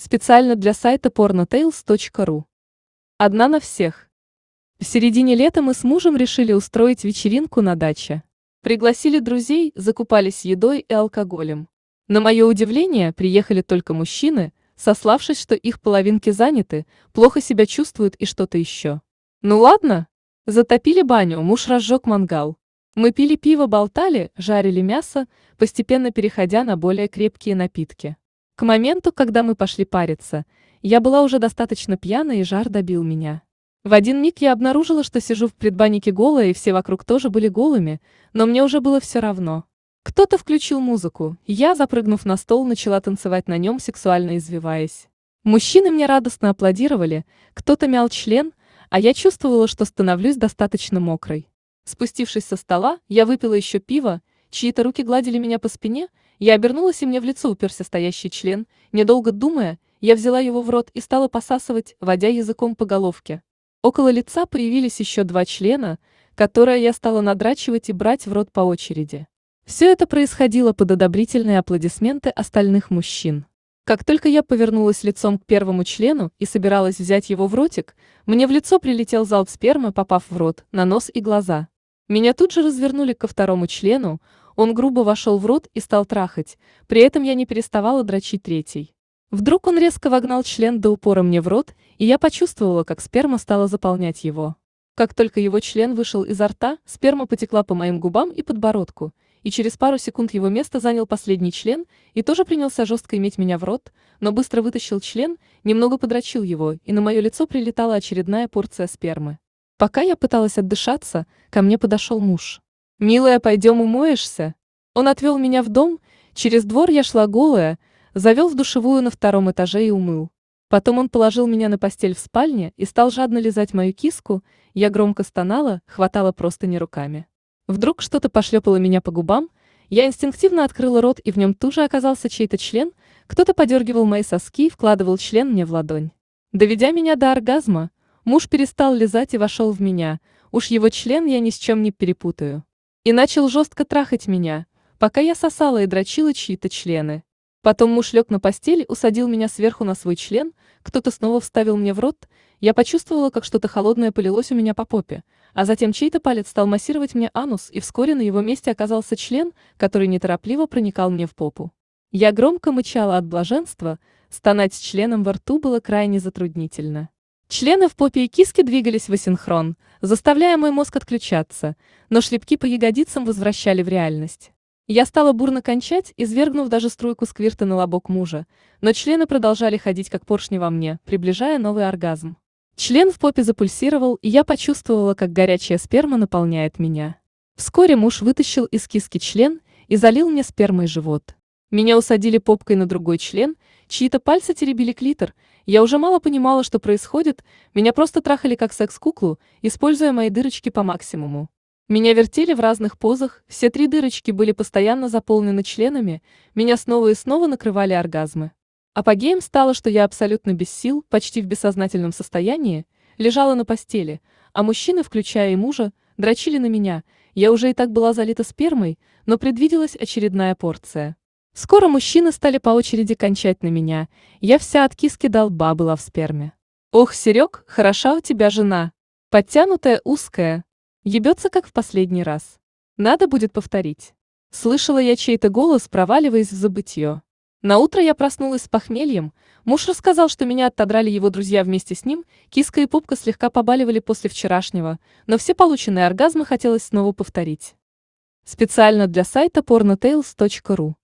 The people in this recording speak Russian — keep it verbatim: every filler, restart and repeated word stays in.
Специально для сайта порнотейлс точка ру. Одна на всех. В середине лета мы с мужем решили устроить вечеринку на даче. Пригласили друзей, закупались едой и алкоголем. На мое удивление, приехали только мужчины, сославшись, что их половинки заняты, плохо себя чувствуют и что-то еще. Ну ладно. Затопили баню, муж разжег мангал. Мы пили пиво, болтали, жарили мясо, постепенно переходя на более крепкие напитки. К моменту, когда мы пошли париться, я была уже достаточно пьяна и жар добил меня. В один миг я обнаружила, что сижу в предбаннике голая и все вокруг тоже были голыми, но мне уже было все равно. Кто-то включил музыку, и я, запрыгнув на стол, начала танцевать на нем, сексуально извиваясь. Мужчины мне радостно аплодировали, кто-то мял член, а я чувствовала, что становлюсь достаточно мокрой. Спустившись со стола, я выпила еще пиво, чьи-то руки гладили меня по спине, я обернулась, и мне в лицо уперся стоящий член. Недолго думая, я взяла его в рот и стала посасывать, водя языком по головке. Около лица появились еще два члена, которые я стала надрачивать и брать в рот по очереди. Все это происходило под одобрительные аплодисменты остальных мужчин. Как только я повернулась лицом к первому члену и собиралась взять его в ротик, мне в лицо прилетел залп спермы, попав в рот, на нос и глаза. Меня тут же развернули ко второму члену, он грубо вошел в рот и стал трахать, при этом я не переставала дрочить третий. Вдруг он резко вогнал член до упора мне в рот, и я почувствовала, как сперма стала заполнять его. Как только его член вышел изо рта, сперма потекла по моим губам и подбородку, и через пару секунд его место занял последний член и тоже принялся жестко иметь меня в рот, но быстро вытащил член, немного подрочил его, и на мое лицо прилетала очередная порция спермы. Пока я пыталась отдышаться, ко мне подошел муж. «Милая, пойдем умоешься?» Он отвел меня в дом, через двор я шла голая, завел в душевую на втором этаже и умыл. Потом он положил меня на постель в спальне и стал жадно лизать мою киску, я громко стонала, хватала простыни руками. Вдруг что-то пошлепало меня по губам, я инстинктивно открыла рот, и в нем тут же оказался чей-то член, кто-то подергивал мои соски и вкладывал член мне в ладонь. Доведя меня до оргазма, муж перестал лизать и вошел в меня, уж его член я ни с чем не перепутаю. И начал жестко трахать меня, пока я сосала и дрочила чьи-то члены. Потом муж лег на постель, усадил меня сверху на свой член, кто-то снова вставил мне в рот, я почувствовала, как что-то холодное полилось у меня по попе, а затем чей-то палец стал массировать мне анус, и вскоре на его месте оказался член, который неторопливо проникал мне в попу. Я громко мычала от блаженства, стонать с членом во рту было крайне затруднительно. Члены в попе и киске двигались в асинхрон, заставляя мой мозг отключаться, но шлепки по ягодицам возвращали в реальность. Я стала бурно кончать, извергнув даже струйку сквирта на лобок мужа, но члены продолжали ходить как поршни во мне, приближая новый оргазм. Член в попе запульсировал, и я почувствовала, как горячая сперма наполняет меня. Вскоре муж вытащил из киски член и залил мне спермой живот. Меня усадили попкой на другой член, чьи-то пальцы теребили клитор, я уже мало понимала, что происходит, меня просто трахали как секс-куклу, используя мои дырочки по максимуму. Меня вертели в разных позах, все три дырочки были постоянно заполнены членами, меня снова и снова накрывали оргазмы. Апогеем стало, что я абсолютно без сил, почти в бессознательном состоянии, лежала на постели, а мужчины, включая и мужа, дрочили на меня, я уже и так была залита спермой, но предвиделась очередная порция. Скоро мужчины стали по очереди кончать на меня, я вся от киски до лба была в сперме. «Ох, Серег, хороша у тебя жена, подтянутая, узкая, ебется как в последний раз. Надо будет повторить». Слышала я чей-то голос, проваливаясь в забытье. Наутро я проснулась с похмельем, муж рассказал, что меня отодрали его друзья вместе с ним, киска и попка слегка побаливали после вчерашнего, но все полученные оргазмы хотелось снова повторить. Специально для сайта порнотейлс точка ру.